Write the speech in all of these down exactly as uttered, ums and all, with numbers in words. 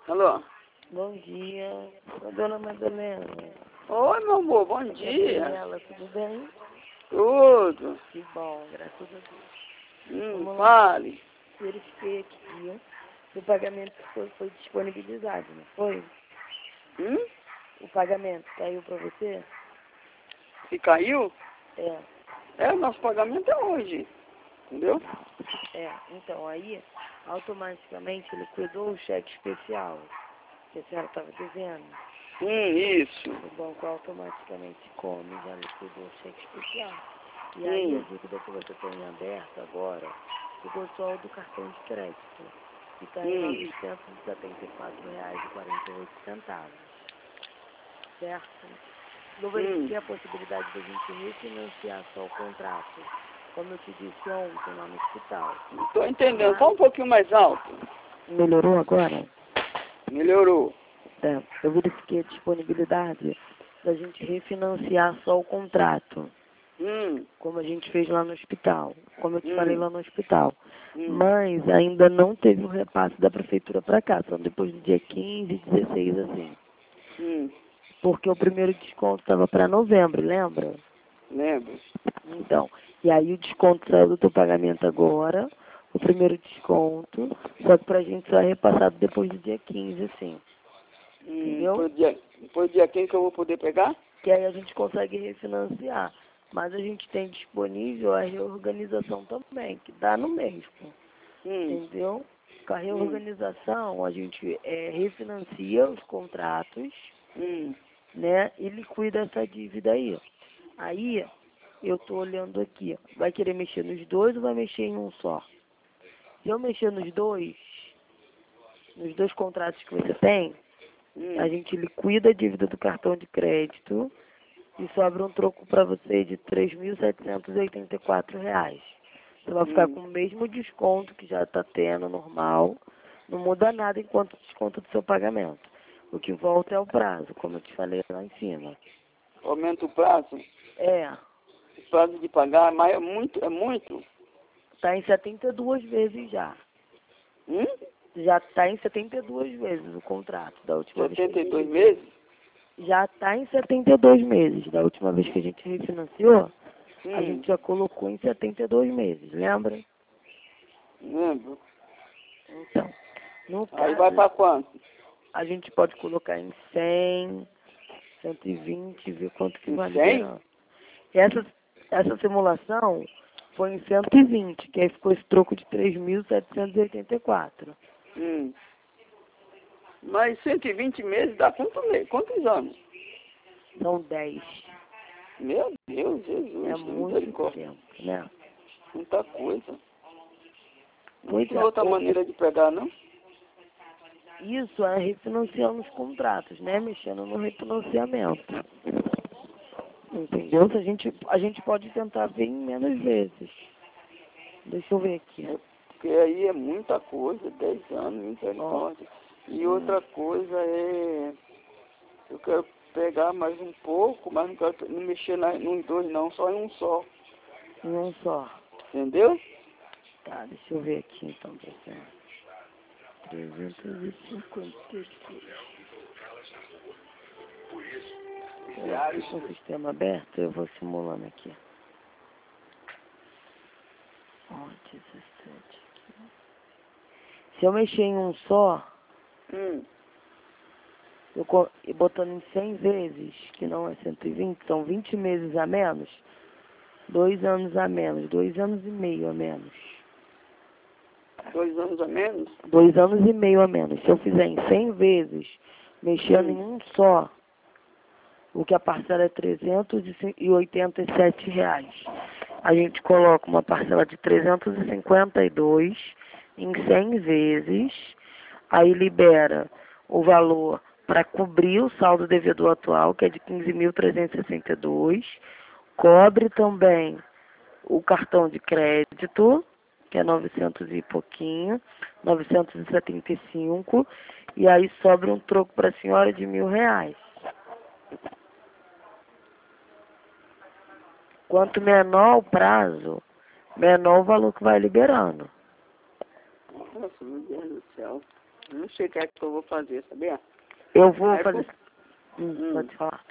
Alô? Bom dia, a dona Madalena. Oi, meu amor, bom dia. Gabriela, tudo bem? Tudo. Que bom, graças a Deus. Hum, Vamos lá. fale. Verifiquei aqui o pagamento que foi, foi disponibilizado, não foi? Hum? O pagamento caiu para você? Se caiu? É, É, o nosso pagamento é hoje. Entendeu? é. Então, aí, automaticamente, liquidou o cheque especial que a senhora estava devendo. Hum, isso. O banco automaticamente come e já liquidou o cheque especial. E aí, a Hum. dívida que você tem aberta agora ficou só o do cartão de crédito, que está em Hum. novecentos e setenta e quatro reais e quarenta e oito centavos. Certo? Eu verifiquei Hum. a possibilidade da gente refinanciar só o contrato, como eu te disse ontem lá no hospital. Não tô entendendo. Fala um pouquinho mais alto. Melhorou agora? Melhorou. É, eu verifiquei a disponibilidade da gente refinanciar só o contrato, Hum. como a gente fez lá no hospital, como eu te falei Hum. lá no hospital. Hum. Mas ainda não teve o repasse da prefeitura para cá, só depois do dia quinze, dezesseis, assim. Hum. Porque o primeiro desconto estava para novembro, lembra? Lembro. Então, e aí o desconto saiu do teu pagamento agora, o primeiro desconto, só que pra gente só é repassado depois do dia quinze, assim. Hum. Entendeu? Depois do dia, depois do dia quinze que eu vou poder pegar? Que aí a gente consegue refinanciar. Mas a gente tem disponível a reorganização também, que dá no mesmo. Hum. Entendeu? Com a Hum. reorganização, a gente é, refinancia os contratos, Hum. né? E liquida essa dívida aí. Aí, eu tô olhando aqui, ó. Vai querer mexer nos dois ou vai mexer em um só? Se eu mexer nos dois, nos dois contratos que você tem, a Hum. gente liquida a dívida do cartão de crédito e sobra um troco para você de três mil setecentos e oitenta e quatro reais. Você vai ficar Hum. com o mesmo desconto que já está tendo normal, não muda nada enquanto desconto do seu pagamento. O que volta é o prazo, como eu te falei lá em cima. Aumenta o prazo? É, O prazo de pagar, mas é muito, é muito. está em setenta e duas vezes já. Hum? Já está em setenta e duas vezes o contrato da última vez que a setenta e dois gente... meses? Já está em setenta e dois meses. Da última vez que a gente refinanciou, a Hum. gente já colocou em setenta e dois meses, lembra? Lembro. Então, no Aí vai caso, para quanto? a gente pode colocar em cem, cento e vinte, ver quanto que Em vai cem? liberar. Essa, essa simulação foi em cento e vinte, que aí ficou esse troco de três mil setecentos e oitenta e quatro. Hum. Mas cento e vinte meses dá quanto mês? Quantos anos? São dez. Meu Deus, Jesus, É muito misericórdia. tempo, né? Muita coisa. Não Pois tem é, outra o- maneira de pegar, não? isso é refinanciando os contratos, né? Mexendo no refinanciamento. Entendeu? Se a gente, a gente pode tentar ver em menos vezes. Deixa eu ver aqui. É, porque aí é muita coisa, dez anos, Ó. misericórdia. E Hum, outra coisa é, eu quero pegar mais um pouco, mas não quero não mexer na, nos dois não, só em um só. em um só. Entendeu? Tá, deixa eu ver aqui então pra você. trezentos e cinquenta e três. Eu aqui com o sistema aberto, eu vou simulando aqui. Ó, dezessete aqui. Se eu mexer em um só, Hum. eu co- e botando em cem vezes, que não é cento e vinte, são vinte meses a menos, dois anos a menos, dois anos e meio a menos. Dois anos a menos? Dois anos e meio a menos. Se eu fizer em cem vezes, mexendo Hum. em um só, o que a parcela é trezentos e oitenta e sete reais. A gente coloca uma parcela de trezentos e cinquenta e dois em cem vezes, aí libera o valor para cobrir o saldo devedor atual, que é de quinze mil trezentos e sessenta e dois, cobre também o cartão de crédito, que é novecentos e pouquinho, novecentos e setenta e cinco, e aí sobra um troco para a senhora de mil reais. Quanto menor o prazo, menor o valor que vai liberando. Nossa, meu Deus do céu. Não sei o que é que eu vou fazer, sabia? Eu vou É fazer... por- Hum, Hum. Pode falar.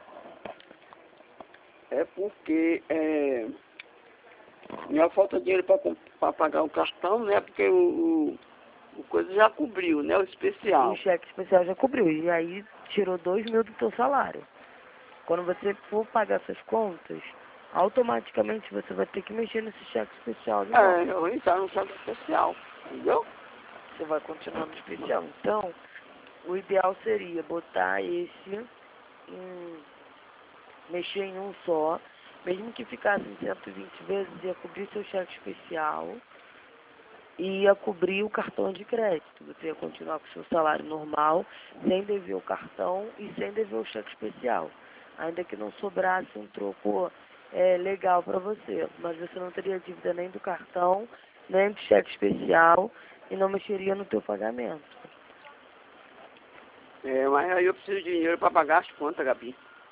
É porque é, minha falta de dinheiro para pagar o cartão, né? Porque o, o, o coisa já cobriu, né? O especial. O cheque especial já cobriu. E aí tirou dois mil do teu salário. Quando você for pagar suas contas, automaticamente você vai ter que mexer nesse cheque especial de novo. É, eu vou entrar no cheque especial, entendeu? Você vai continuar no especial. Então, o ideal seria botar esse em... mexer em um só. Mesmo que ficasse cento e vinte vezes, ia cobrir seu cheque especial e ia cobrir o cartão de crédito. Você ia continuar com o seu salário normal, sem dever o cartão e sem dever o cheque especial. Ainda que não sobrasse um troco é, legal para você. Mas você não teria dívida nem do cartão, nem do cheque especial e não mexeria no teu pagamento. É, mas aí eu preciso de dinheiro para pagar as contas, Gabi.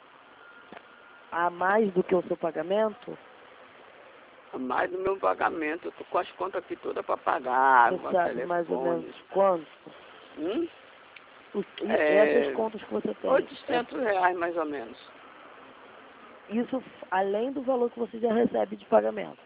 A mais do que o seu pagamento, Mais do meu pagamento, eu tô com as contas aqui todas para pagar, você água, sabe mais ou menos telefone. quanto? Hum? Os- e É, essas contas que você tem, oitocentos reais mais ou menos. é isso f- além do valor que você já recebe de pagamento.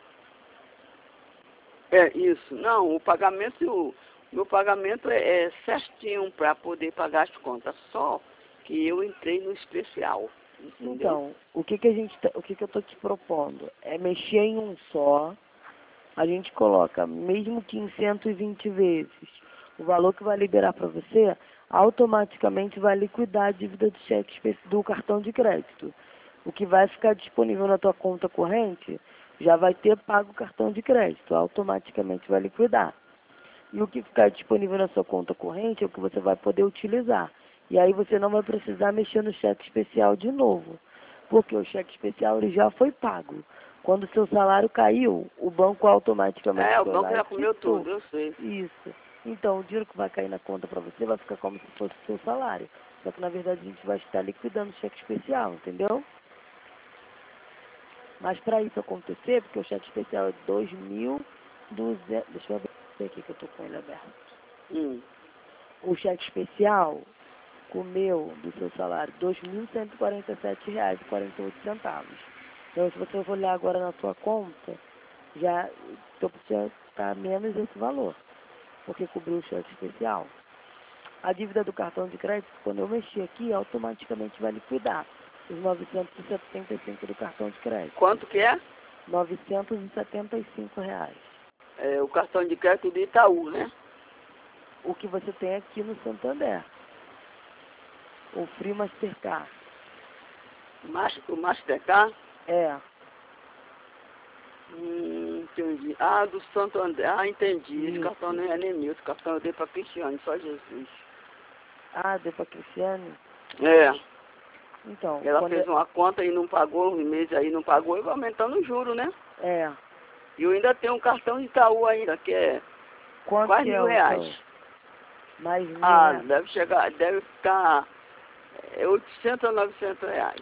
É isso. Não, o pagamento, o meu pagamento é, é certinho para poder pagar as contas. Só que eu entrei no especial. Entendeu? Então, o que que a gente, tá- o que que eu tô te propondo é mexer em um só. A gente coloca, mesmo que em cento e vinte vezes, o valor que vai liberar para você, automaticamente vai liquidar a dívida do cheque espe- do cartão de crédito. O que vai ficar disponível na tua conta corrente já vai ter pago o cartão de crédito, automaticamente vai liquidar. E o que ficar disponível na sua conta corrente é o que você vai poder utilizar. E aí você não vai precisar mexer no cheque especial de novo, porque o cheque especial ele já foi pago. Quando o seu salário caiu, o banco automaticamente É, o foi banco lá já e comeu quitou. tudo, eu sei. Isso. Então, o dinheiro que vai cair na conta para você vai ficar como se fosse o seu salário. Só que, na verdade, a gente vai estar liquidando o cheque especial, entendeu? Mas para isso acontecer, porque o cheque especial é dois mil e duzentos... Deixa eu ver aqui que eu estou com ele aberto. Hum. O cheque especial comeu do seu salário dois mil cento e quarenta e sete reais e quarenta e oito centavos. Então, se você for olhar agora na sua conta, já está menos esse valor, porque cobriu o cheque especial. A dívida do cartão de crédito, quando eu mexer aqui, automaticamente vai liquidar os novecentos e setenta e cinco do cartão de crédito. Quanto que é? novecentos e setenta e cinco reais. É o cartão de crédito do Itaú, né? O que você tem aqui no Santander. O Free Mastercard. Mas, o Mastercard? É. Hum, entendi. Ah, do Santo André. Ah, entendi. Esse Isso. cartão nem é nem meu. Esse cartão eu dei para Cristiane, só Jesus. Ah, deu pra Cristiane? É. Então, Ela quando fez uma conta e não pagou, um mês aí não pagou, e vai aumentando o juro, né? é. E eu ainda tenho um cartão de Itaú ainda, que é Quanto quase que é mil o reais. seu? Mais mil Ah, reais. deve chegar, deve ficar é, oitocentos ou novecentos reais.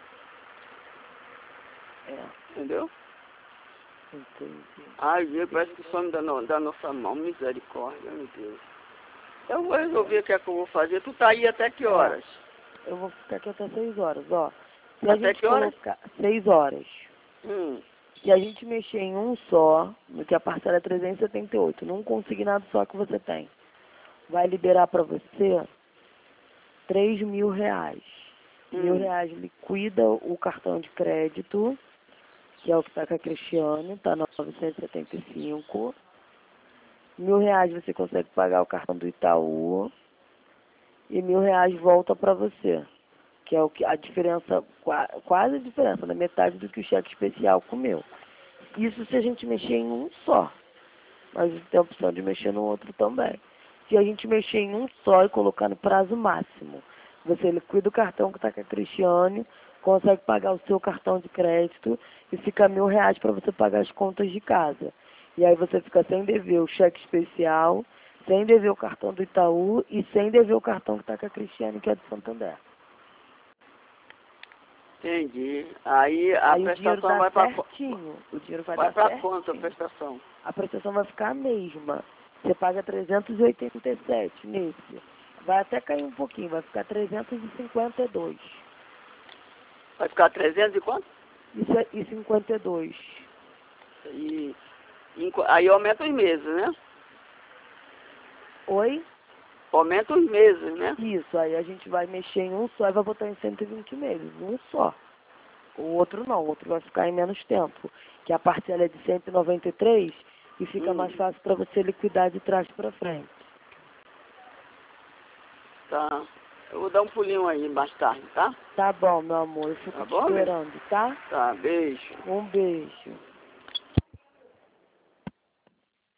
É, Entendeu? entendi. Ai, Deus, parece que some da, no, da nossa mão, misericórdia, meu Deus. Eu vou resolver o que é que eu vou fazer. Tu tá aí até que horas? Eu vou ficar aqui até seis horas, ó. Se Até a gente que horas? colocar seis horas, Hum, se a gente mexer em um só, no que a parcela é trezentos e setenta e oito, num consignado só que você tem, vai liberar para você três mil reais. Mil hum. reais liquida o cartão de crédito, que é o que está com a Cristiane, está novecentos e setenta e cinco. Mil reais você consegue pagar o cartão do Itaú e mil reais volta para você, que é o que a diferença, qua- quase a diferença, na metade do que o cheque especial comeu. Isso se a gente mexer em um só, mas tem a opção de mexer no outro também. Se a gente mexer em um só e colocar no prazo máximo, você liquida o cartão que está com a Cristiane, consegue pagar o seu cartão de crédito e fica mil reais para você pagar as contas de casa. E aí você fica sem dever o cheque especial, sem dever o cartão do Itaú e sem dever o cartão que está com a Cristiane, que é do Santander. Entendi. Aí a Aí o dinheiro prestação dá vai para certinho. O dinheiro vai, vai dar para certinho. conta a prestação. A prestação vai ficar a mesma. Você paga trezentos e oitenta e sete nesse. Vai até cair um pouquinho, vai ficar trezentos e cinquenta e dois. Vai ficar trezentos e quanto? Isso é, e cinquenta e dois. E, e aí aumenta os meses, né? Oi? Aumenta os meses, né? Isso, aí a gente vai mexer em um só e vai botar em cento e vinte meses, um só. O outro não, o outro vai ficar em menos tempo. Que a parcela é de cento e noventa e três e fica Hum. mais fácil para você liquidar de trás para frente. Tá. Eu vou dar um pulinho aí mais tarde, tá? Tá bom, meu amor, eu fico Tá te bom, bem? esperando, tá? Tá, beijo. Um beijo.